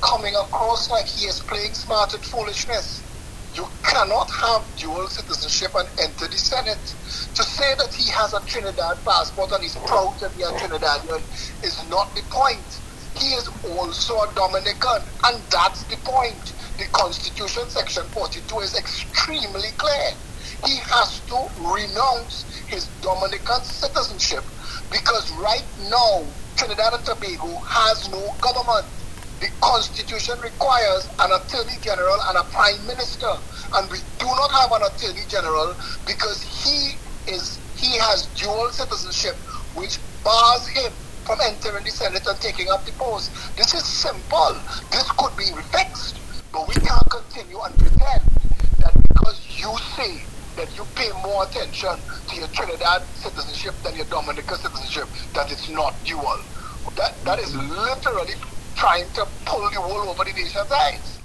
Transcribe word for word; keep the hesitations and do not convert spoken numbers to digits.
coming across like he is playing smart with foolishness. You cannot have dual citizenship and enter the Senate. To say that he has a Trinidad passport and he's proud to be a Trinidadian is not the point. He is also a Dominican, and that's the point. The Constitution, Section forty-two, is extremely clear. He has to renounce his Dominican citizenship because right now, Trinidad and Tobago has no government. The Constitution requires an Attorney General and a Prime Minister, and we do not have an Attorney General because he is he has dual citizenship, which bars him from entering the Senate and taking up the post. This is simple. This could be fixed, but we can't continue and pretend that because you say that you pay more attention to your Trinidad citizenship than your Dominican citizenship, that it's not dual. That that is literally trying to pull the wool over the nation's eyes.